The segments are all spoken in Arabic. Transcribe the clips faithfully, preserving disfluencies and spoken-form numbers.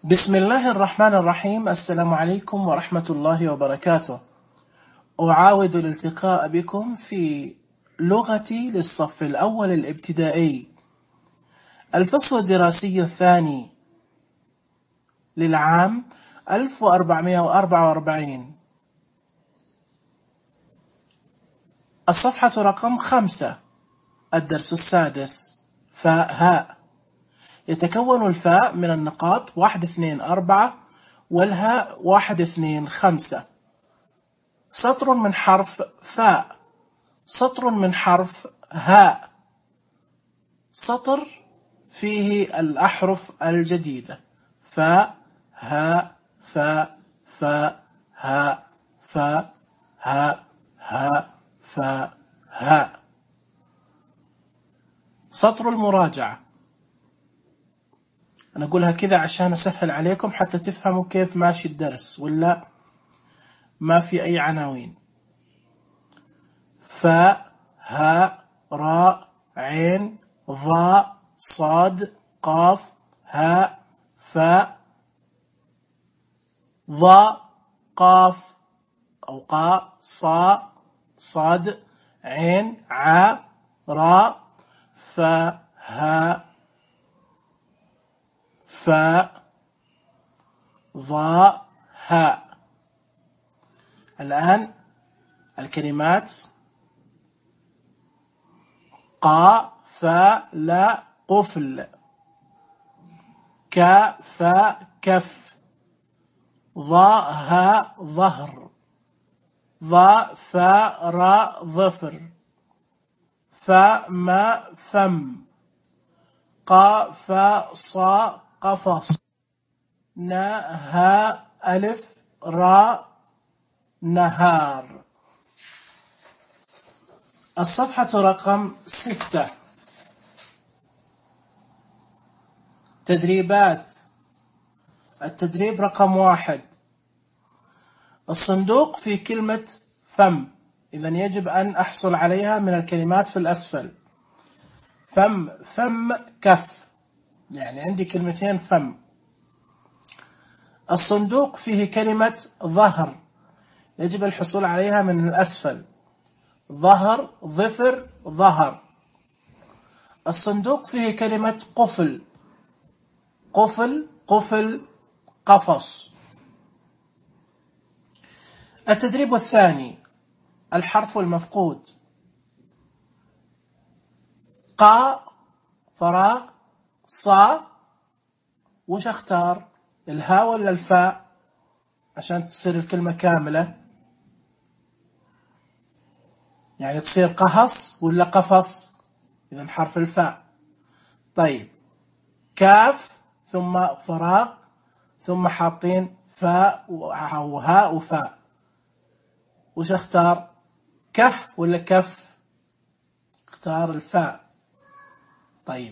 بسم الله الرحمن الرحيم. السلام عليكم ورحمة الله وبركاته. أعاود الالتقاء بكم في لغتي للصف الأول الابتدائي، الفصل الدراسي الثاني للعام ألف وأربعمائة وأربعة وأربعين، الصفحة رقم خمسة، الدرس السادس. فاء هاء. يتكون الفاء من النقاط واحد اثنين أربعة والهاء واحد اثنين خمسة. سطر من حرف فاء، سطر من حرف هاء، سطر فيه الأحرف الجديدة: فاء هاء فاء فاء هاء فاء هاء هاء فاء هاء. سطر المراجعة، أنا أقولها كذا عشان أسهل عليكم حتى تفهموا كيف ماشي الدرس، ولا ما في أي عناوين. فاء هاء راء عين ضاء صاد قاف هاء فاء ضاء قاف أو قاء صاء صاد عين عاء راء فاء هاء فاء ضاء هاء. الآن الكلمات: قاء فاء لا قفل، كاء فاء كف، ضاء هاء ظهر، ضاء فاء راء ظفر، فاء ماء فم، قاء فاء صاء قفص، ناء هاء ألف راء نهار. الصفحة رقم ستة، تدريبات. التدريب رقم واحد: الصندوق في كلمة فم، إذن يجب أن أحصل عليها من الكلمات في الأسفل. فم فم كف، يعني عندي كلمتين فم. الصندوق فيه كلمة ظهر، يجب الحصول عليها من الأسفل: ظهر ظفر ظهر. الصندوق فيه كلمة قفل، قفل قفل قفص. التدريب الثاني: الحرف المفقود. قاء فراغ صا، وش اختار؟ الهاء ولا الفاء عشان تصير الكلمة كاملة؟ يعني تصير قهص ولا قفص؟ إذن حرف الفاء. طيب، كاف ثم فراغ ثم حاطين فاء وهاء وفاء، وش اختار؟ كه ولا كف؟ اختار الفاء. طيب،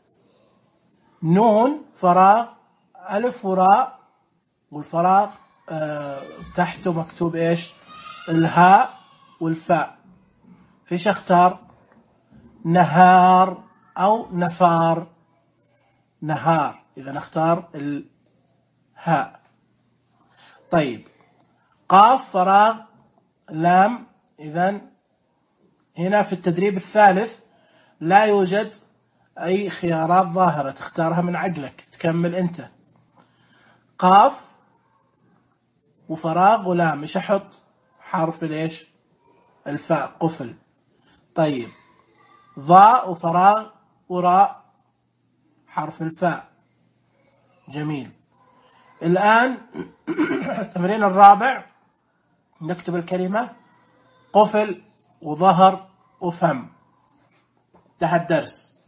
نون فراغ ألف وراء، والفراغ آه تحته مكتوب إيش؟ الهاء والفاء. فيش اختار؟ نهار أو نفار. نهار، إذا اختار الهاء. طيب، قاف فراغ لام، إذا هنا في التدريب الثالث لا يوجد أي خيارات ظاهرة تختارها من عقلك، تكمل أنت. قاف وفراغ ولام، مش أحط حرف ليش؟ الفاء قفل. طيب، ضاء وفراغ وراء، حرف الفاء. جميل. الآن التمرين الرابع، نكتب الكلمة قفل وظهر وفم تحت الدرس.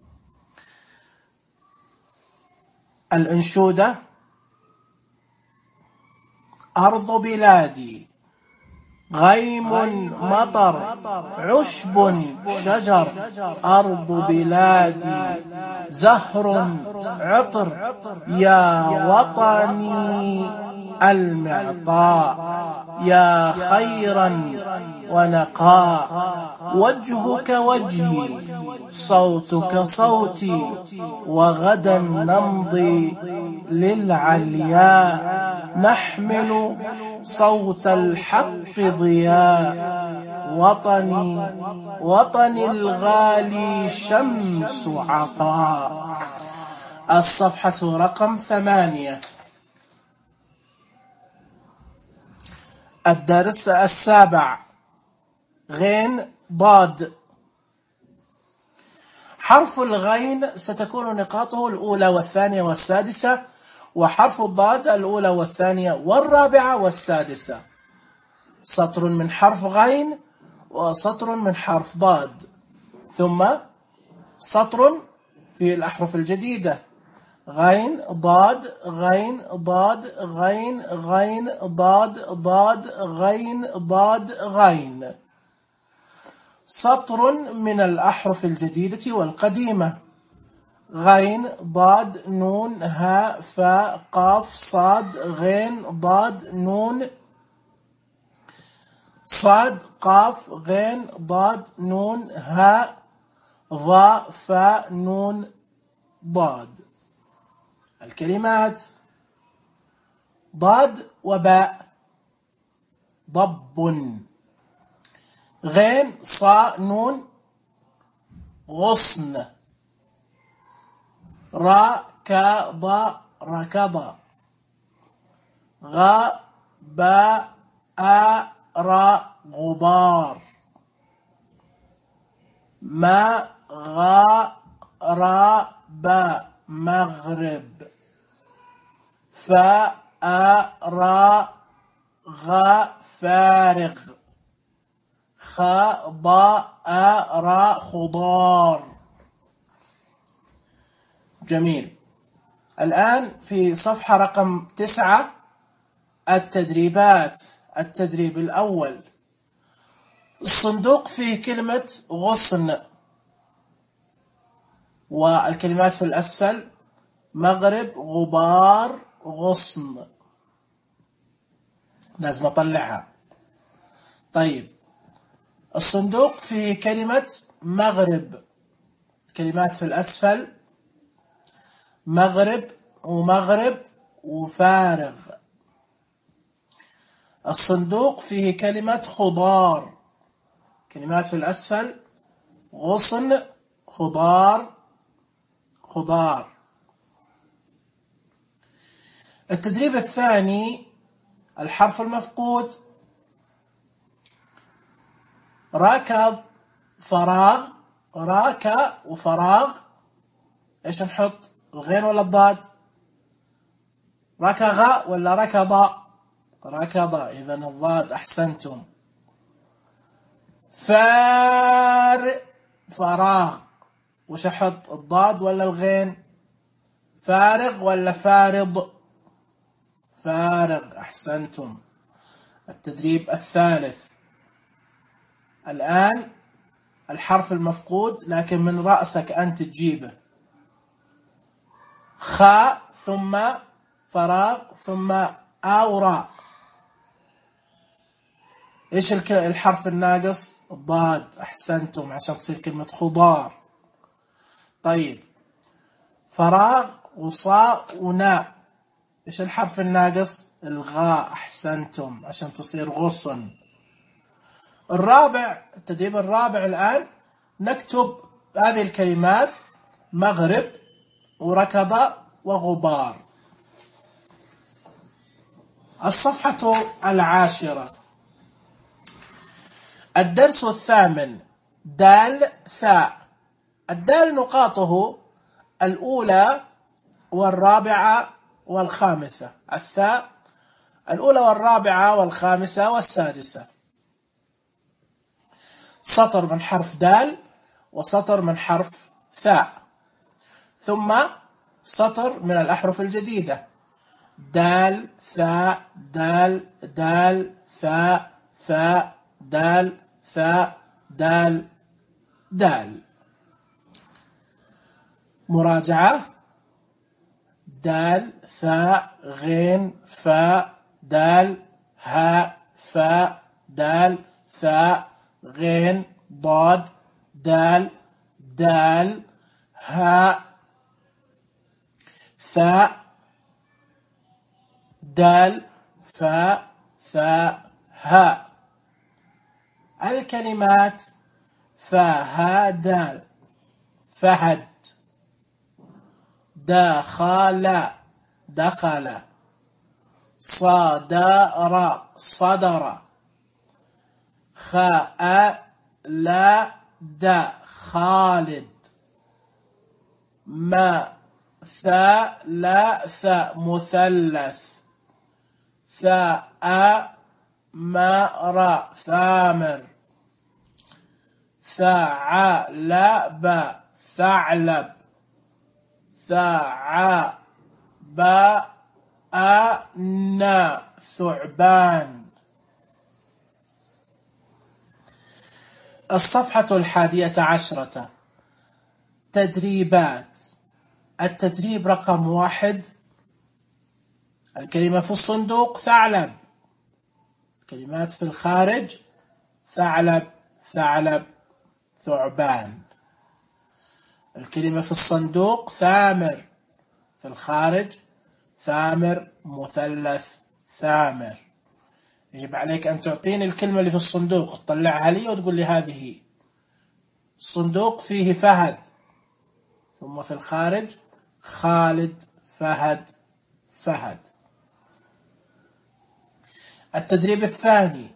الأنشودة: أرض بلادي غيم مطر عشب شجر، أرض بلادي زهر عطر، يا وطني المعطاء، يا خيرا ونقاء، وجهك وجهي، صوتك صوتي، وغدا نمضي للعلياء، نحمل صوت الحق ضياء، وطني وطني الغالي شمس عطاء. الصفحة رقم ثمانية. الدرس السابع، غين ضاد. حرف الغين ستكون نقاطه الأولى والثانية والسادسة، وحرف الضاد الأولى والثانية والرابعة والسادسة. سطر من حرف غين وسطر من حرف ضاد، ثم سطر في الأحرف الجديدة، غين ضاد غين ضاد غين غين ضاد ضاد غين ضاد غين. سطر من الأحرف الجديدة والقديمة، غين ضاد نون هاء فاء قاف صاد غين ضاد نون صاد قاف غين ضاد نون هاء ضاء فاء نون ضاد. الكلمات: ضاد وباء، ضب. غين صاء نون غصن. را كا ضاء ركض. غا باء آ را غبار. ما غا را باء مغرب. فا آ را غا فارغ. خا ضاء آ را خضار. جميل. الآن في صفحة رقم تسعة التدريبات. التدريب الأول: الصندوق فيه كلمة غصن، والكلمات في الأسفل: مغرب غبار غصن. لازم أطلعها. طيب، الصندوق فيه كلمة مغرب، الكلمات في الأسفل: مغرب ومغرب وفارغ. الصندوق فيه كلمة خضار، كلمات في الأسفل: غصن خضار خضار. التدريب الثاني: الحرف المفقود. ركض فراغ، راكا وفراغ، ايش نحط؟ الغين ولا الضاد؟ ركغ ولا ركض؟ ركض، إذا الضاد. أحسنتم. فار فراغ، وش أحط؟ الضاد ولا الغين؟ فارغ ولا فارض؟ فارغ. أحسنتم. التدريب الثالث. الآن الحرف المفقود لكن من رأسك أنت تجيبه. خاء ثم فراغ ثم آوراء. إيش الحرف الناقص؟ الضاد. أحسنتم، عشان تصير كلمة خضار. طيب، فراغ وصاء وناء، إيش الحرف الناقص؟ الغاء. أحسنتم، عشان تصير غصن. الرابع، التدريب الرابع الآن، نكتب هذه الكلمات: مغرب وركض وغبار. الصفحة العاشرة. الدرس الثامن، دال ثاء. الدال نقاطه الأولى والرابعة والخامسة. الثاء الأولى والرابعة والخامسة والسادسة. سطر من حرف دال وسطر من حرف ثاء، ثم سطر من الأحرف الجديدة: دال ثاء دال دال ثاء ثاء دال ثاء دال دال. مراجعة: دال ثاء غين فاء دال هاء فاء دال ثاء غين ضاد دال دال هاء ثاء دال فاء ثاء هاء. الكلمات فاء هاء دال: فهد، دخل دخل، صدر صدر، خالد خالد، مثلث مثلث، ثأمر ثامر، ثعلب ثعلب، ثعبان ثعبان. الصفحة الحادية عشرة: تدريبات. التدريب رقم واحد: الكلمة في الصندوق ثعلب، كلمات في الخارج ثعلب ثعلب ثعبان. الكلمة في الصندوق ثامر، في الخارج ثامر مثلث ثامر. يجب عليك أن تعطيني الكلمة اللي في الصندوق، تطلعها لي وتقول لي هذه. الصندوق فيه فهد، ثم في الخارج خالد فهد فهد. التدريب الثاني: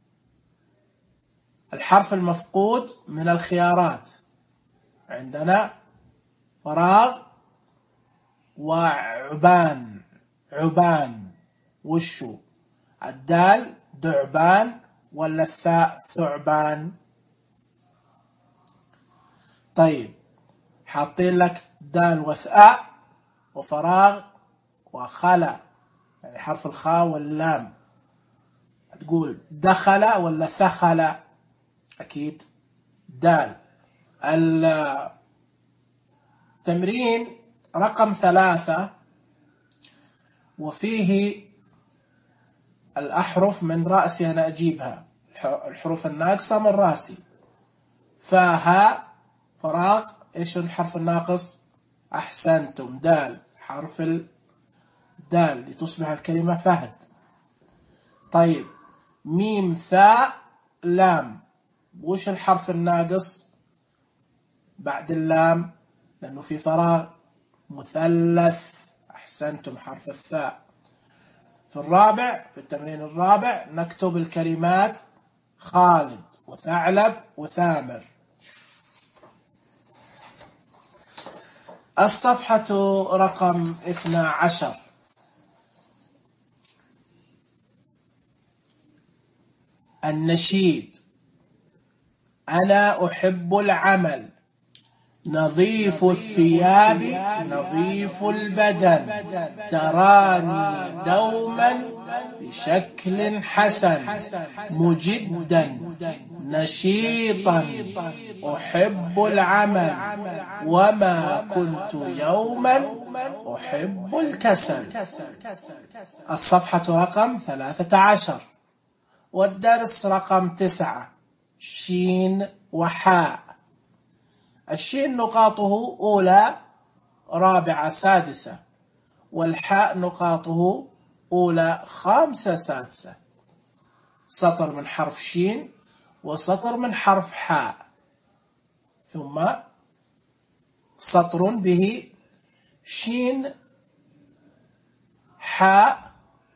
الحرف المفقود من الخيارات. عندنا فراغ وعبان. عبان وشو؟ الدال دعبان ولا الثاء ثعبان؟ طيب، حاطين لك دال وثاء وفراغ وخلا، يعني حرف الخاء واللام. تقول دخل ولا ثخل؟ أكيد دال. التمرين رقم ثلاثة، وفيه الأحرف من رأسي أنا أجيبها، الحروف الناقصة من رأسي. فها فراغ، إيش الحرف الناقص؟ أحسنتم، دال، حرف الدال لتصبح الكلمة فهد. طيب، ميم ثاء لام، وش الحرف الناقص بعد اللام؟ لأنه في فراغ، مثلث. أحسنتم، حرف الثاء. في الرابع، في التمرين الرابع، نكتب الكلمات خالد وثعلب وثامر. الصفحة رقم اثنى عشر: النشيد. أنا أحب العمل، نظيف الثياب نظيف البدن، تراني دوما بشكل حسن، مجدا نشيطا، أحب العمل، وما كنت يوما أحب الكسل. الصفحة رقم ثلاثة عشر، والدرس رقم تسعة: شين وحاء. الشين نقاطه أولى رابعة سادسة، والحاء نقاطه أولى خامسة سادسة. سطر من حرف شين وسطر من حرف حاء، ثم سطر به شين حاء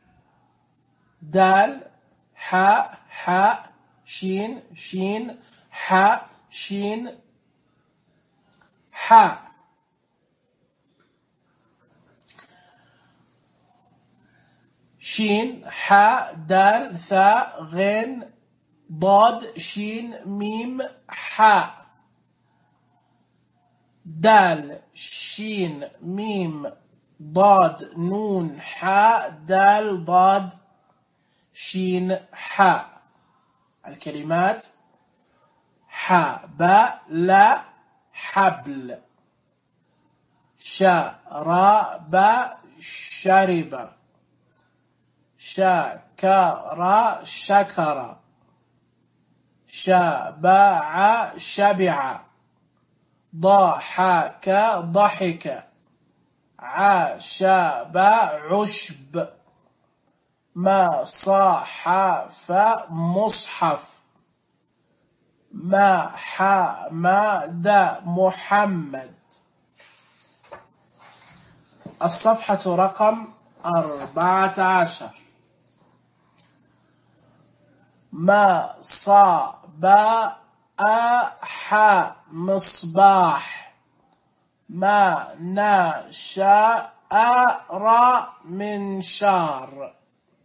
دال حاء حاء شين شين حاء شين حاء. شين حاء دال ثاء غين ضاد شين ميم حاء، دال شين ميم ضاد نون حاء دال ضاد شين حاء. الكلمات حاء باء لا حبل، شرب شرب، شكر شكر، شبع شبع، ضحك ضحك، عشب عشب، مصحف مصحف، محمد محمد. الصفحة رقم أربعة عشر. مصباح مصباح، ما نشأ منشار.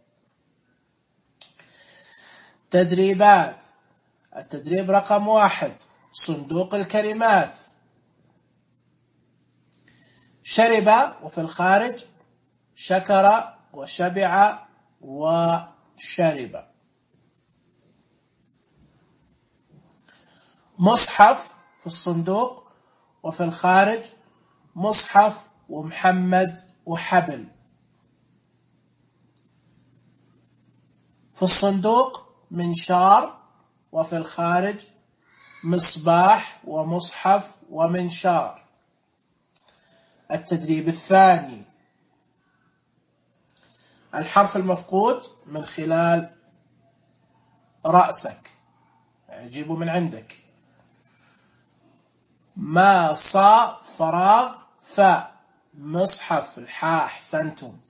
تدريبات. التدريب رقم واحد، صندوق الكلمات. شرب وفي الخارج شكر وشبع وشرب. مصحف في الصندوق وفي الخارج مصحف ومحمد وحبل. في الصندوق منشار وفي الخارج مصباح ومصحف ومنشار. التدريب الثاني، الحرف المفقود من خلال رأسك، يعني جيبه من عندك. ما صا فراغ، ف مصحف، الحاء أحسنتم.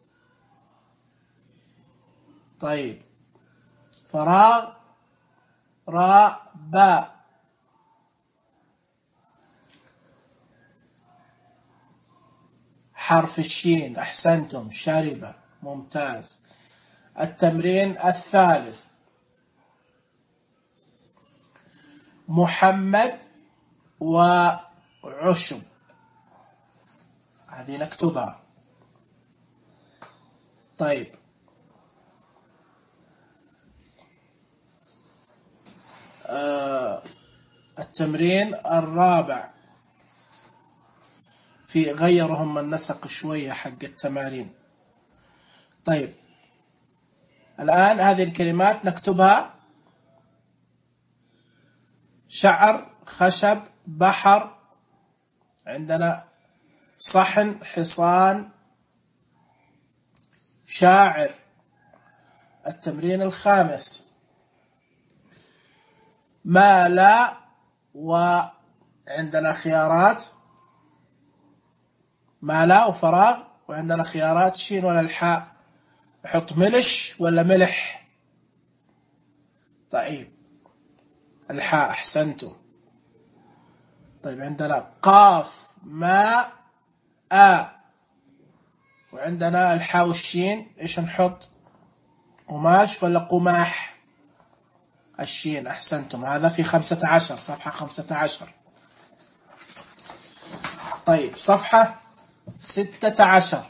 طيب فراغ، راء باء. حرف الشين أحسنتم، شرب، ممتاز. التمرين الثالث، محمد وعشب، هذه نكتبها. طيب آه التمرين الرابع، في غيرهم النسق شوية حق التمارين. طيب الآن هذه الكلمات نكتبها: شعر خشب بحر، عندنا صحن حصان شاعر. التمرين الخامس، ما لا، وعندنا خيارات ما لا وفراغ، وعندنا خيارات شين ولا الحاء، نحط ملش ولا ملح. طيب الحاء أحسنتم. طيب عندنا قاف ماء آ، وعندنا الحاء والشين، إيش نحط؟ قماش ولا قماح؟ الشين أحسنتم. هذا في خمسة عشر، صفحة خمسة عشر. طيب صفحة ستة عشر،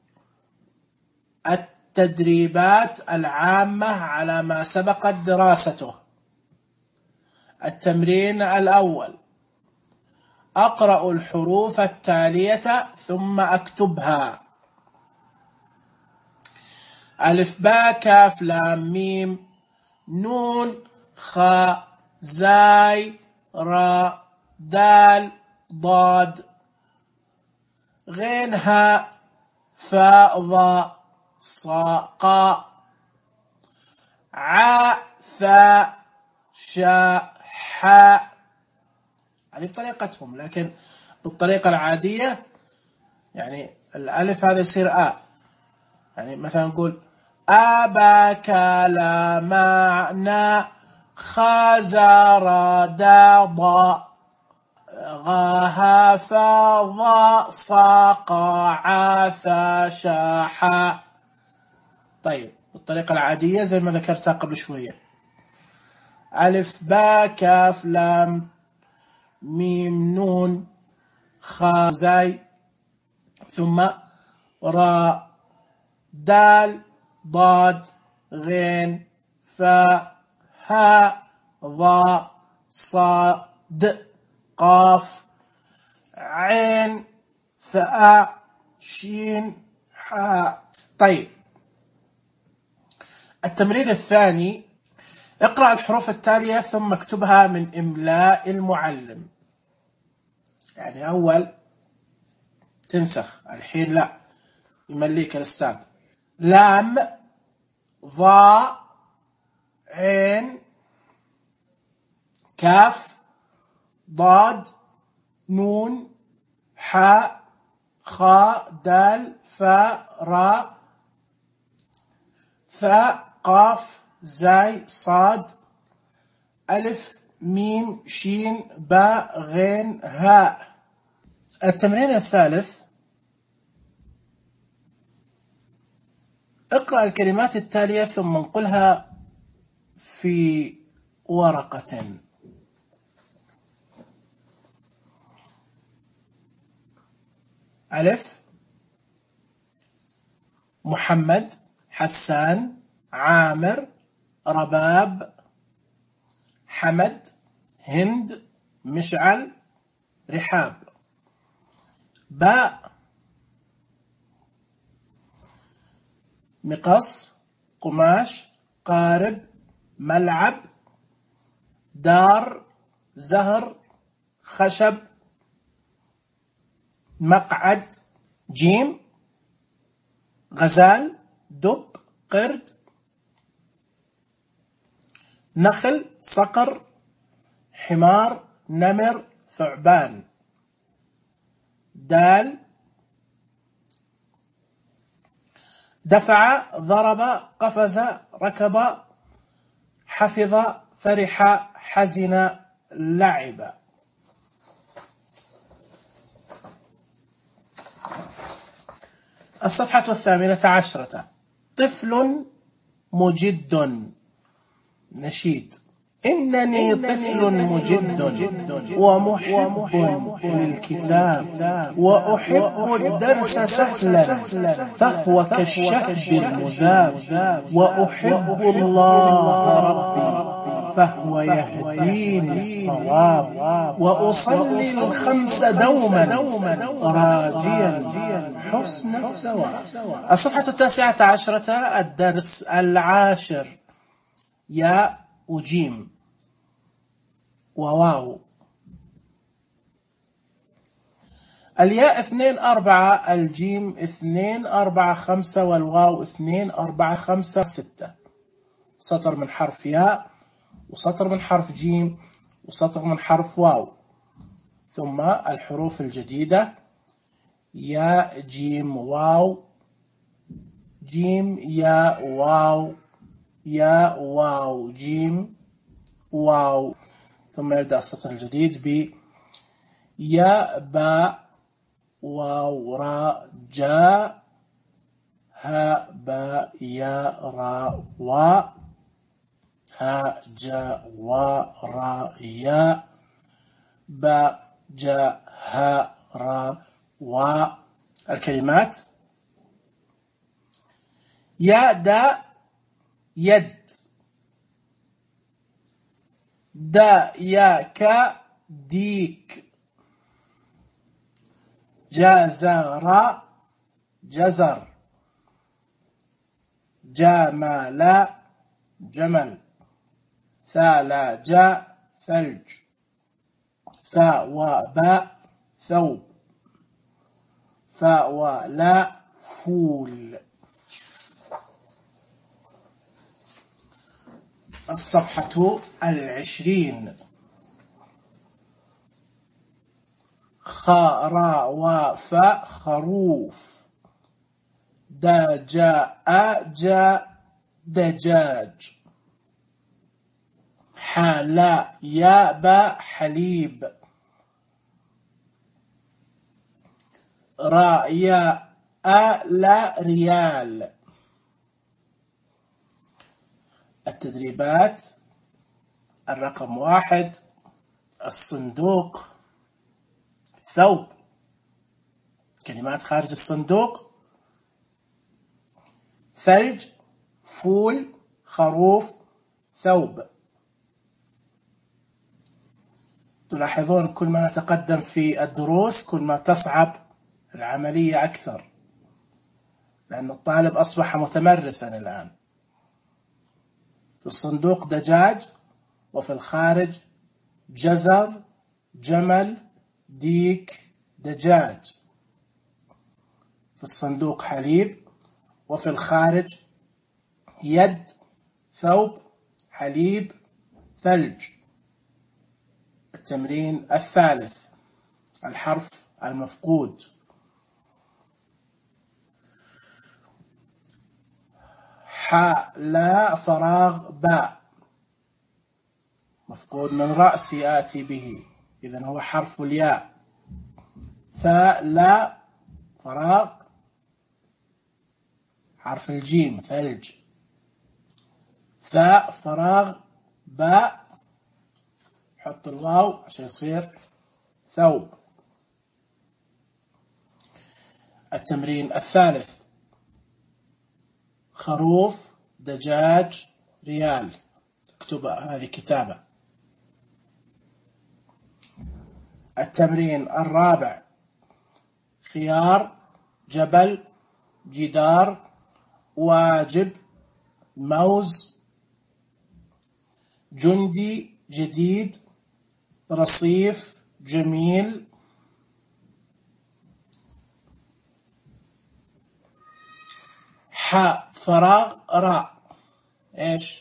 التدريبات العامة على ما سبقت دراسته. التمرين الأول، أقرأ الحروف التالية ثم أكتبها: ألف باء كاف لام ميم نون خاء زاي راء دال ضاد غين هاء فاء ضاء صاء قاء عاء ثاء شاء حاء. هذه طريقتهم، لكن بالطريقة العادية يعني الألف هذا يصير آ. يعني مثلا نقول أباك لا معنى خزر دا ضاء غاها فضاء صاقا عاثا شاحا. طيب بالطريقة العادية زي ما ذكرتها قبل شوية: ألف باء كاف لام ميم نون خاء زاي ثم راء دال ضاد غين فاء هاء ضاء صاد قاف عين ثاء شين حاء. طيب التمرين الثاني، اقرأ الحروف التالية ثم اكتبها من إملاء المعلم. يعني أول تنسخ، الحين لا، يمليك الأستاذ. لام، ضاء، عين، كاف، ضاد، نون، حاء، خاء، دال، فاء، راء، ثاء، قاف، زاي، صاد، ألف، ميم، شين، باء، غين، هاء. التمرين الثالث: اقرأ الكلمات التالية ثم انقلها في ورقة. ألف، محمد، حسان، عامر، رباب، حمد، هند، مشعل، رحاب. باء، مقص، قماش، قارب، ملعب، دار، زهر، خشب، مقعد. جيم، غزال، دب، قرد، نخل، صقر، حمار، نمر، ثعبان. دال، دفع، ضرب، قفز، ركض، حفظ، فرح، حزن، لعب. الصفحة الثامنة عشرة: طفل مجد. نشيد: إنني طفل مجد ومحب للكتاب وأحب الدرس سهلا فهو كالشهد المذاب وأحب الله ربي فهو يهديني الصواب وأصلي الخمس دوما راجيا حسن الثواب. الصفحة التاسعة عشرة: الدرس العاشر: يا وجيم وواو. الياء اثنين أربعة، الجيم اثنين أربعة خمسة، والواو اثنين أربعة خمسة ستة. سطر من حرف ياء، وسطر من حرف جيم، وسطر من حرف واو. ثم الحروف الجديدة: ياء، جيم، واو، جيم، ياء، واو، ياء، واو، جيم، واو. ثم يبدأ السطر الجديد ب ياء، باء، واو، راء، جاء، هاء، باء، ياء، راء، واء، هاء، جاء، واء، راء، ياء، باء، جاء، هاء، راء، واء. الكلمات: ياء، داء، يد، داء، ياء، كاء، ديك، جازر، جزر، جمل، جمل، ثلج، ثلج، ثوب، ثوب، فول، فول. الصفحة العشرين: خاء، وفاء، خروف، دجاء، جاء، دجاج، حلاء، يابا، حليب، رايا، لا، ريال. التدريبات: الرقم واحد: الصندوق، ثوب. كلمات خارج الصندوق: ثلج، فول، خروف، ثوب. تلاحظون كل ما نتقدم في الدروس كل ما تصعب العملية أكثر، لأن الطالب أصبح متمرسا الآن. في الصندوق دجاج، وفي الخارج جزر، جمل، ديك، دجاج. في الصندوق حليب، وفي الخارج يد، ثوب، حليب، ثلج. التمرين الثالث، الحرف المفقود. حاء لا فراغ باء، مفقود من رأسي آتي به، إذن هو حرف الياء. ثاء لا فراغ حرف الجيم ثلج. ثاء فراغ باء، حط الواو عشان يصير ثوب. التمرين الثالث، خروف، دجاج، ريال. اكتبها هذه كتابة. التمرين الرابع، خيار، جبل، جدار، واجب، موز، جندي، جديد، رصيف، جميل. حاء فراغ راء، ايش؟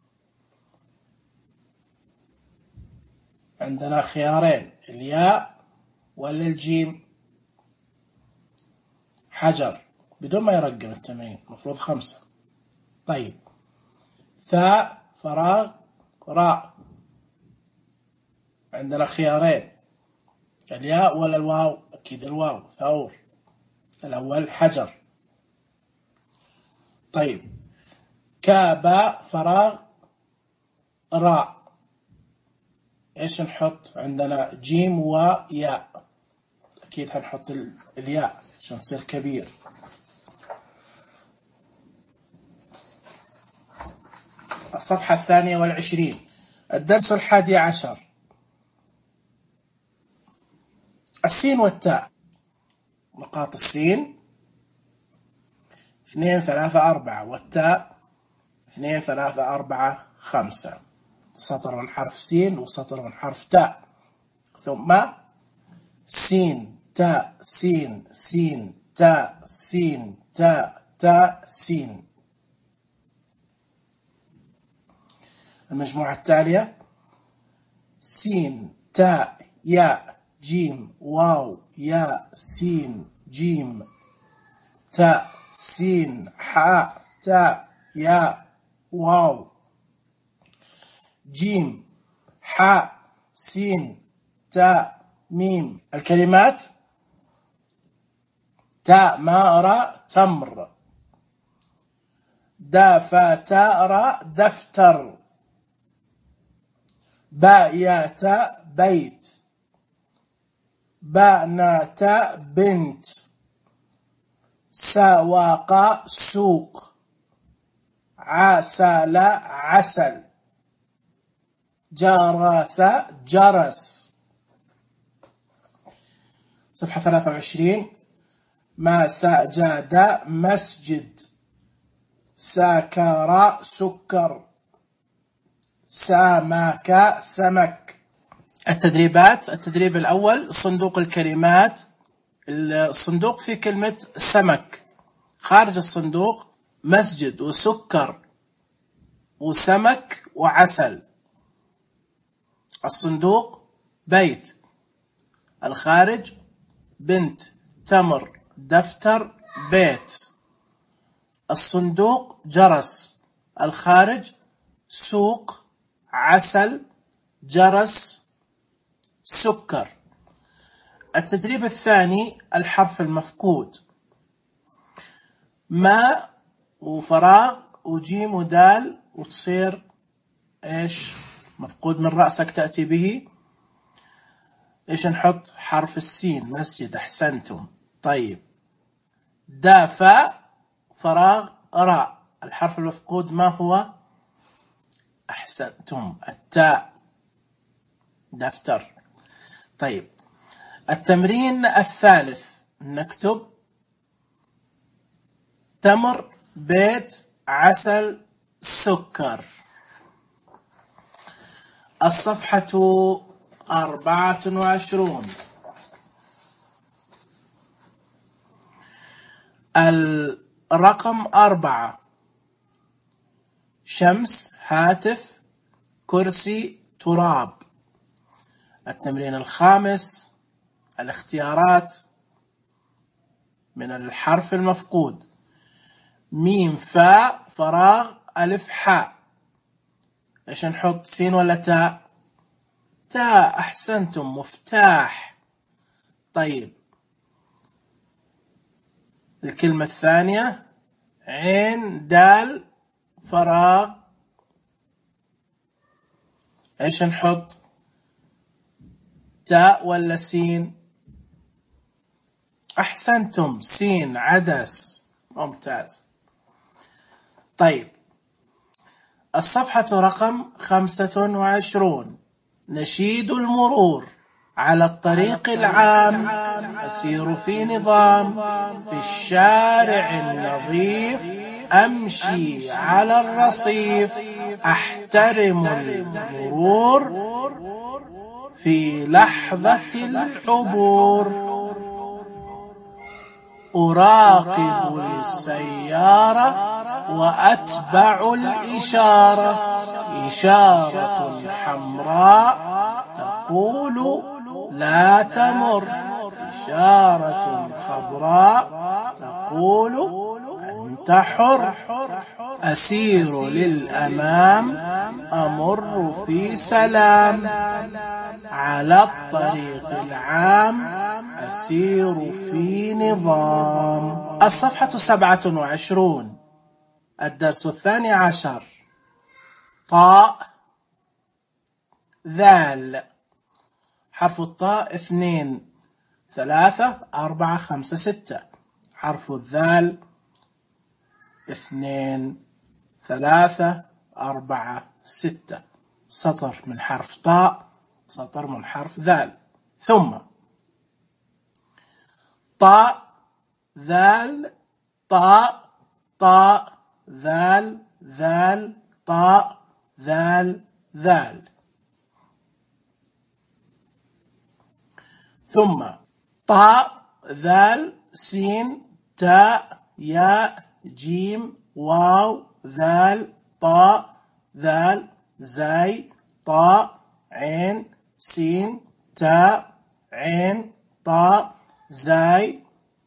عندنا خيارين، الياء ولا الجيم. حجر بدون ما يرقم التمرين، مفروض خمسة. طيب، ثاء فراغ راء، عندنا خيارين، الياء ولا الواو. أكيد الواو، ثور. الأول حجر. طيب، كاباء فراغ راء، ايش نحط؟ عندنا جيم وياء، أكيد هنحط الياء عشان تصير كبير. الصفحة الثانية والعشرين، الدرس الحادي عشر. السين والتاء. نقاط السين اثنين ثلاثة أربعة، والتاء اثنين ثلاثة أربعة خمسة. سطر من حرف سين وسطر من حرف تاء، ثم سين تاء سين سين تاء سين تاء تاء سين. المجموعة التالية، سين تاء ياء جيم واو ياء سين جيم تاء سين حاء تاء ياء واو جيم حاء سين تاء ميم. الكلمات: تاء ماء راء تمر، دا فا تاء راء دفتر، باء ياء تاء بيت، باء نا تاء بنت، سا واقا سوق، عا سا لا عسل، جرس جرس. صفحة ثلاثة وعشرين، ما سجد مسجد، سكر سكر، سمك سمك. التدريبات: التدريب الأول، صندوق الكلمات. الصندوق فيه كلمة سمك، خارج الصندوق مسجد وسكر وسمك وعسل. الصندوق بيت، الخارج بنت، تمر، دفتر، بيت. الصندوق جرس، الخارج سوق، عسل، جرس، سكر. التدريب الثاني، الحرف المفقود. ما وفراغ وجيم ودال وتصير ايش؟ مفقود من رأسك تأتي به. ايش نحط؟ حرف السين مسجد، احسنتم. طيب، دافا فراغ راء، الحرف المفقود ما هو؟ احسنتم، التاء، دفتر. طيب، التمرين الثالث، نكتب تمر بيت عسل سكر. الصفحة أربعة وعشرون. الرقم أربعة: شمس، هاتف، كرسي، تراب. التمرين الخامس: الاختيارات من الحرف المفقود: ميم فاء فراغ ألف حاء. إيش نحط، سين ولا تاء؟ تاء، أحسنتم، مفتاح. طيب الكلمة الثانية: عين دال فراغ، إيش نحط، تاء ولا سين؟ أحسنتم، سين، عدس، ممتاز. طيب الصفحة رقم خمسة وعشرون: نشيد المرور. على الطريق العام أسير في نظام، في الشارع النظيف أمشي على الرصيف، أحترم المرور في لحظة العبور، أراقب السيارة وأتبع الإشارة، إشارة حمراء تقول لا تمر، إشارة خضراء تقول أنت حر، أسير للأمام أمر في سلام، على الطريق العام أسير في نظام. الصفحة سبعة وعشرون. الدرس الثاني عشر: طاء ذال. حرف الطاء: اثنين ثلاثة أربعة خمسة ستة. حرف الذال: اثنين ثلاثة أربعة ستة. سطر من حرف طاء، سطر من حرف ذال. ثم طاء ذال طاء طاء ذال ذال طاء ذال ذال. ثم طاء ذال سين تاء ياء جيم واو ذال طاء ذال زاي طاء عين سين تاء عين طاء زاي.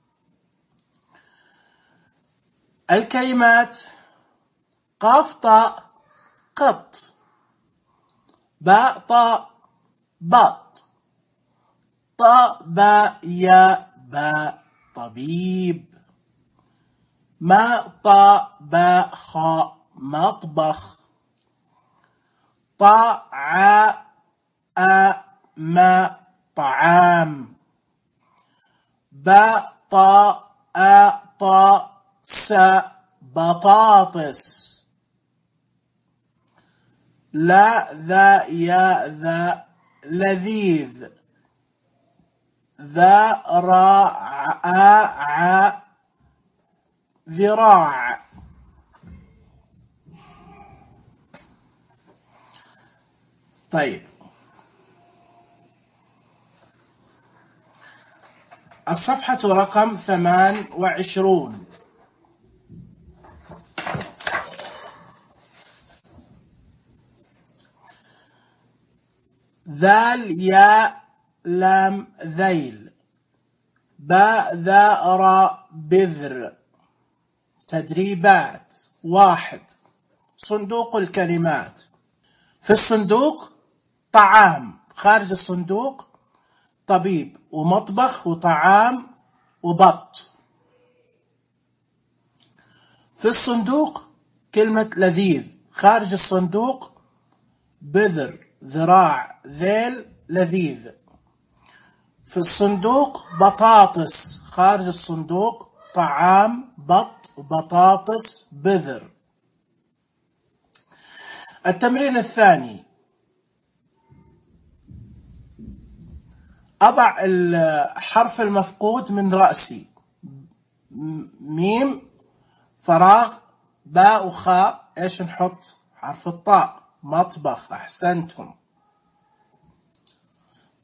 الكلمات: قاف طاء قط، باء طاء بط، طاء باء ياء باء طبيب، ماء طاء باء خاء مطبخ، طاء عاء آء ماء طعام، باء طاء آء طاء ساء بطاطس، لا ذا يا ذا لذيذ، ذا را ع ع ذراع. طيب الصفحة رقم ثمان وعشرون. ذال ياء لام ذيل، باء ذا را بذر. تدريبات: واحد، صندوق الكلمات. في الصندوق طعام، خارج الصندوق طبيب ومطبخ وطعام وبط. في الصندوق كلمة لذيذ، خارج الصندوق بذر ذراع ذيل لذيذ. في الصندوق بطاطس، خارج الصندوق طعام بط وبطاطس بذر. التمرين الثاني: أضع الحرف المفقود من رأسي. ميم فراغ باء وخاء، إيش نحط؟ حرف الطاء. مطبخ، أحسنتم.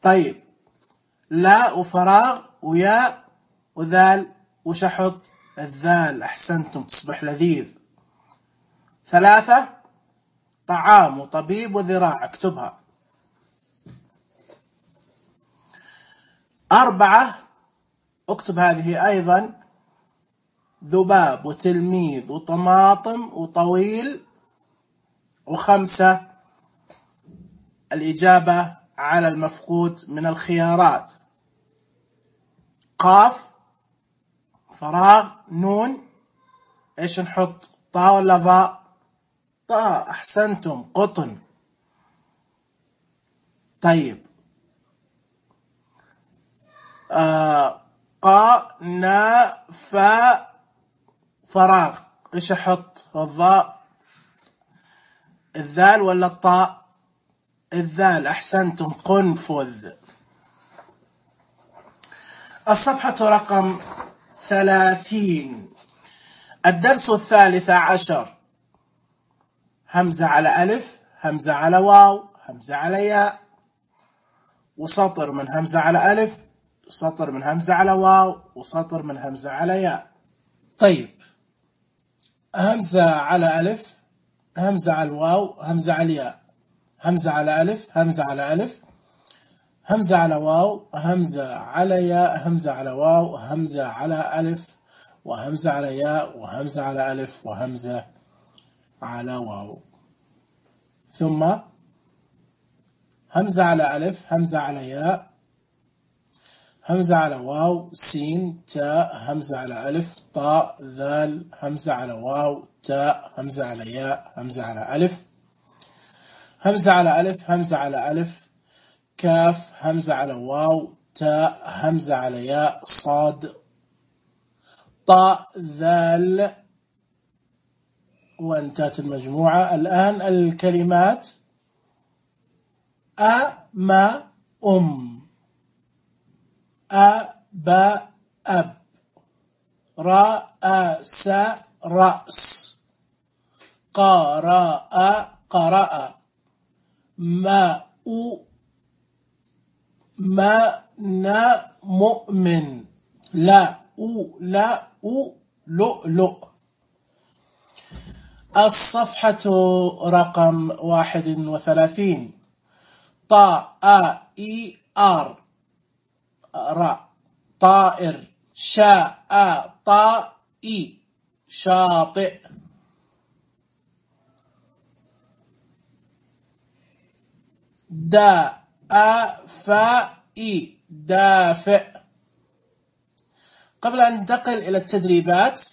طيب لا وفراغ وياء وذال، وش أحط؟ الذال. أحسنتم، تصبح لذيذ. ثلاثة طعام وطبيب وذراع، اكتبها. أربعة اكتب هذه أيضا، ذباب وتلميذ وطماطم وطويل. وخمسة الإجابة على المفقود من الخيارات، قاف فراغ نون، ايش نحط؟ طاء ولا ظاء؟ طاء. أحسنتم، قطن. طيب آه قاء نا فاء فراغ، ايش احط؟ الظاء الذال ولا الطاء؟ الذال. أحسنتم، قنفذ. الصفحة رقم ثلاثين، الدرس الثالث عشر، همزة على ألف، همزة على واو، همزة على ياء، وسطر من همزة على ألف، وسطر من همزة على واو، وسطر من همزة على ياء. طيب همزة على ألف، همزة على الواو، همزة على الياء، همزة على ألف، همزة على ألف، همزة على واو، همزة على ياء، همزة على واو، همزة على ألف، وهمزة على ياء، وهمزة على ألف، وهمزة على واو. ثم همزة على ألف، همزة على ياء، همزة على واو، سين، تاء، همزة على ألف، طاء، ذال، همزة على واو، تاء، همزة على ياء، همزة على ألف، همزة على ألف، همزة على ألف، كاف، همزة على واو، تاء، همزة على ياء، صاد، طاء، ذال. وانتهت المجموعة. الآن الكلمات أ ما أم، أ با أب، را أ سا رأس، قا را أ قرأ، ما أو ما نا مؤمن، لا أو لا أو لؤلؤ. الصفحة رقم واحد وثلاثين، طاء آ إي آر را، طائر، شاء آ طاء إي شاطئ، دا آ فاء إي دافئ. قبل أن ننتقل إلى التدريبات،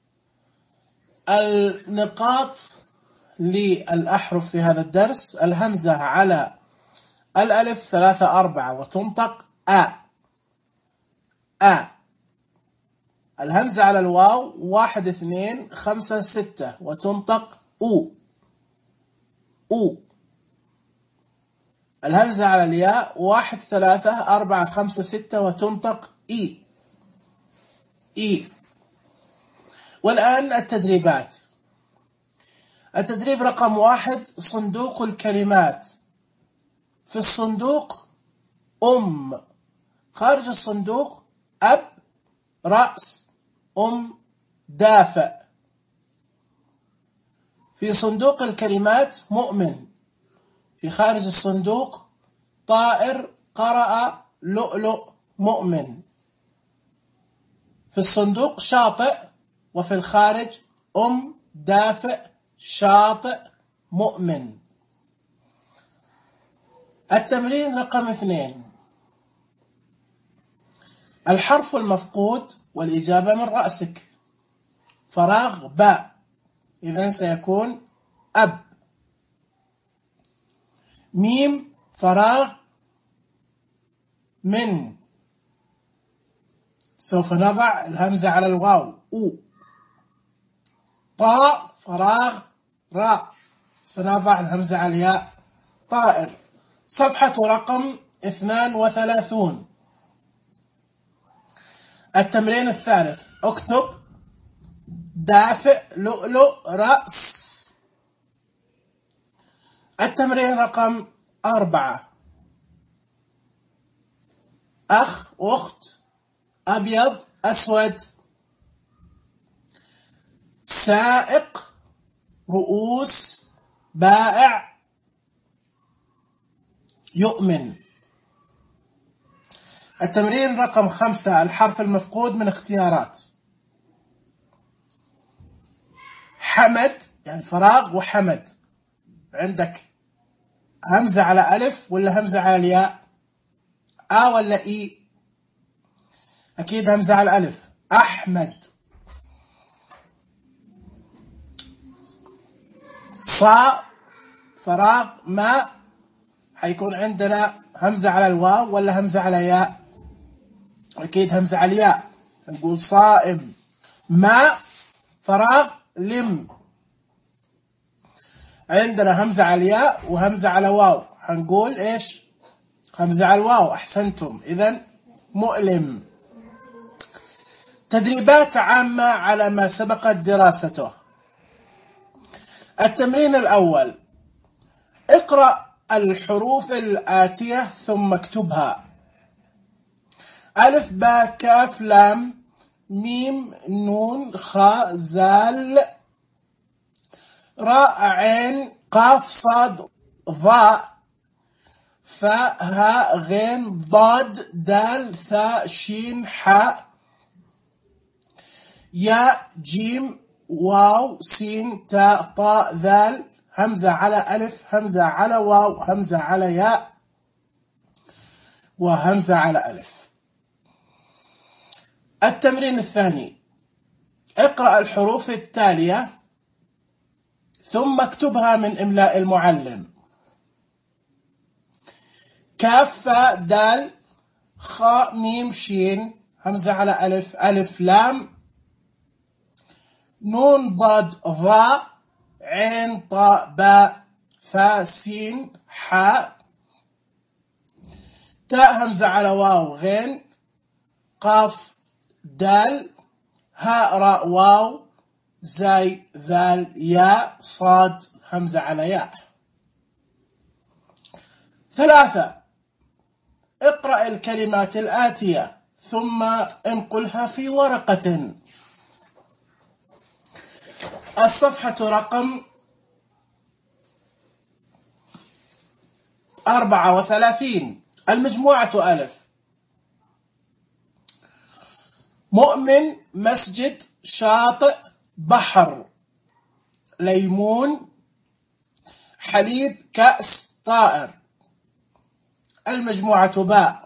النقاط للأحرف في هذا الدرس: الهمزة على الألف ثلاثة أربعة وتنطق أ أ. الهمزة على الواو واحد اثنين خمسة ستة وتنطق أو أو. الهمزة على الياء واحد ثلاثة أربعة خمسة ستة وتنطق إي إي. والآن التدريبات. التدريب رقم واحد، صندوق الكلمات. في الصندوق أم، خارج الصندوق أب، رأس، أم، دافئ. في صندوق الكلمات مؤمن، في خارج الصندوق طائر، قرأ، لؤلؤ، مؤمن. في الصندوق شاطئ، وفي الخارج أم، دافئ، شاطئ، مؤمن. التمرين رقم اثنين، الحرف المفقود والإجابة من رأسك. فراغ باء، إذن سيكون أب. ميم فراغ من، سوف نضع الهمزة على الواو أو. طاء فراغ راء، سنضع الهمزة على الياء طائر. صفحة رقم اثنان وثلاثون. التمرين الثالث، اكتب دافئ، لؤلؤ، رأس. التمرين رقم أربعة، أخ أخت أبيض أسود سائق رؤوس بائع يؤمن. التمرين رقم خمسة، الحرف المفقود من اختيارات. حمد يعني فراغ وحمد، عندك همزة على ألف ولا همزة على الياء؟ آ ولا إي؟ أكيد همزة على الألف. أحمد. صا فراغ ما، حيكون عندنا همزة على الواو ولا همزة على ياء؟ أكيد همزة على الياء، نقول صائم. ما فراغ لم، عندنا همزة على الياء وهمزة على واو، هنقول إيش؟ همزة على الواو. أحسنتم، إذن مؤلم. تدريبات عامة على ما سبقت دراسته. التمرين الأول، اقرأ الحروف الآتية ثم اكتبها: ألف باء كاف لام ميم نون خاء زال راء عين قاف صاد ضاء فاء هاء غين ضاد دال ثاء شين حاء ياء جيم واو سين تاء طاء ذال، همزة على ألف همزة على واو همزة على ياء وهمزة على ألف. التمرين الثاني، اقرأ الحروف التالية ثم اكتبها من إملاء المعلم: كاف فاء دال خاء ميم شين همزة على ألف ألف لام نون ضاد ضاء عين طاء باء فاء سين حاء تاء همزة على واو غين قاف دال هاء راء واو زاي ذال ياء صاد همزة على ياء. ثلاثة، اقرأ الكلمات الآتية ثم انقلها في ورقة. الصفحة رقم أربعة وثلاثين. المجموعة ألف: مؤمن مسجد شاطئ بحر ليمون حليب كأس طائر. المجموعة باء: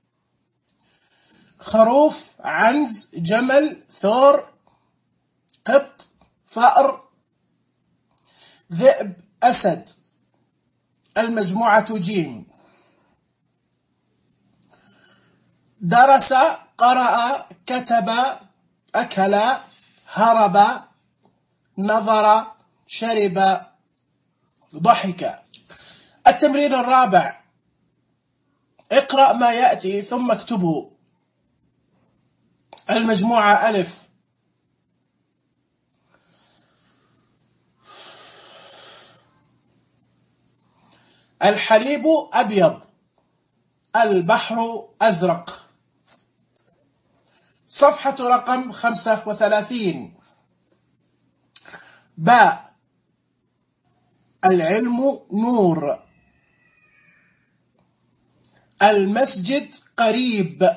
خروف عنز جمل ثور قط فأر ذئب أسد. المجموعة جيم: درس قرأ كتب أكل هرب نظر شرب ضحك. التمرين الرابع، اقرأ ما يأتي ثم اكتبه. المجموعة ألف: الحليب أبيض البحر أزرق. صفحة رقم خمسة وثلاثين. باء: العلم نور المسجد قريب.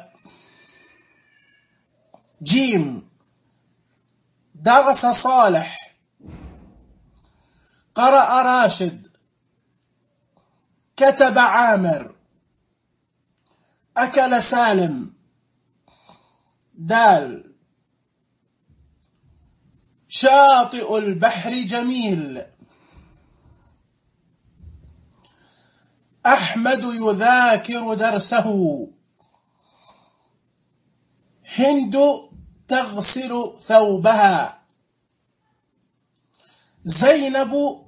جيم: درس صالح قرأ راشد كتب عامر أكل سالم. دال: شاطئ البحر جميل. أحمد يذاكر درسه. هند تغسل ثوبها. زينب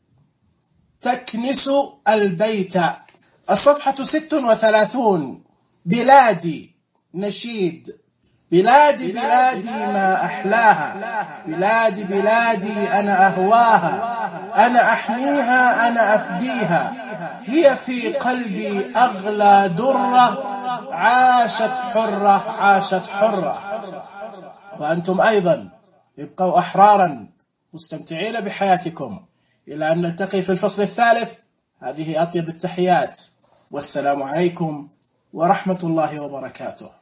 تكنس البيت. الصفحة ست وثلاثون. بلادي نشيد: بلادي بلادي ما أحلاها بلادي بلادي أنا أهواها أنا أحميها أنا أفديها هي في قلبي أغلى درة عاشت حرة عاشت حرة. وأنتم أيضا ابقوا أحرارا مستمتعين بحياتكم إلى أن نلتقي في الفصل الثالث. هذه أطيب التحيات، والسلام عليكم ورحمة الله وبركاته.